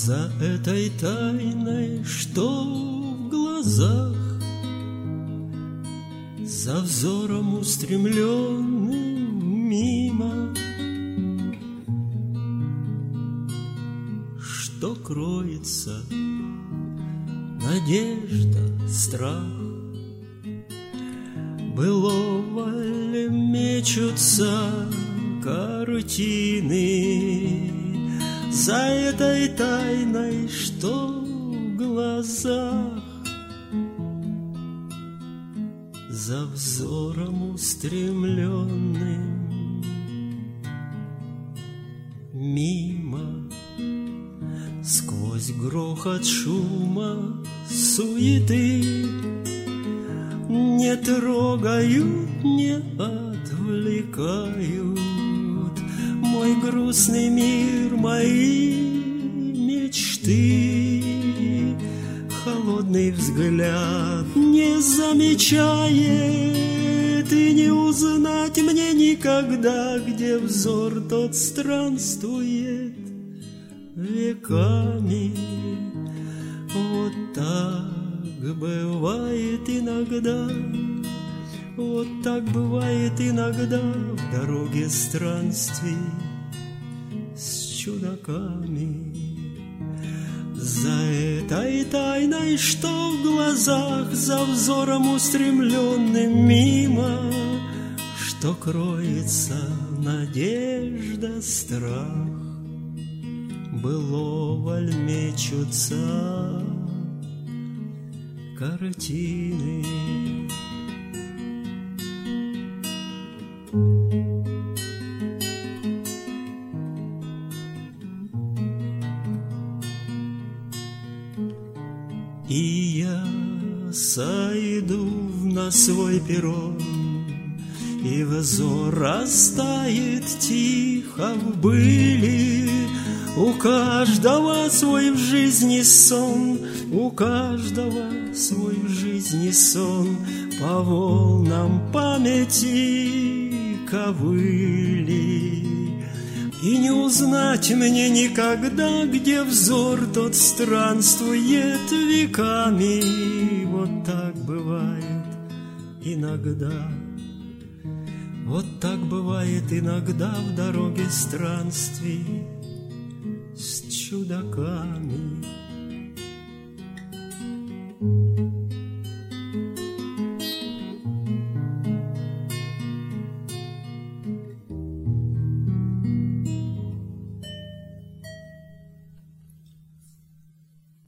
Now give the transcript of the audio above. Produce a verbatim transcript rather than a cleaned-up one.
За этой тайной, что в глазах, за взором устремленным мимо, что кроется надежда, страх, былого ли мечутся картины. За этой тайной, что в глазах, за взором устремленным мимо, сквозь грохот шума суеты не трогают, не отвлекают мой грустный мир, мои мечты. Холодный взгляд не замечает, и не узнать мне никогда, где взор тот странствует веками. Вот так бывает иногда, вот так бывает иногда в дороге странствий с чудаками. За этой тайной, что в глазах, за взором устремленным мимо, что кроется надежда, страх, былого ль мечутся картины. И я сойду на свой перрон, и взор растает тихо в были. У каждого свой в жизни сон, у каждого свой в жизни сон, по волнам памяти ковыли. И не узнать мне никогда, где взор тот странствует веками. Вот так бывает иногда, вот так бывает иногда в дороге странствий с чудаками.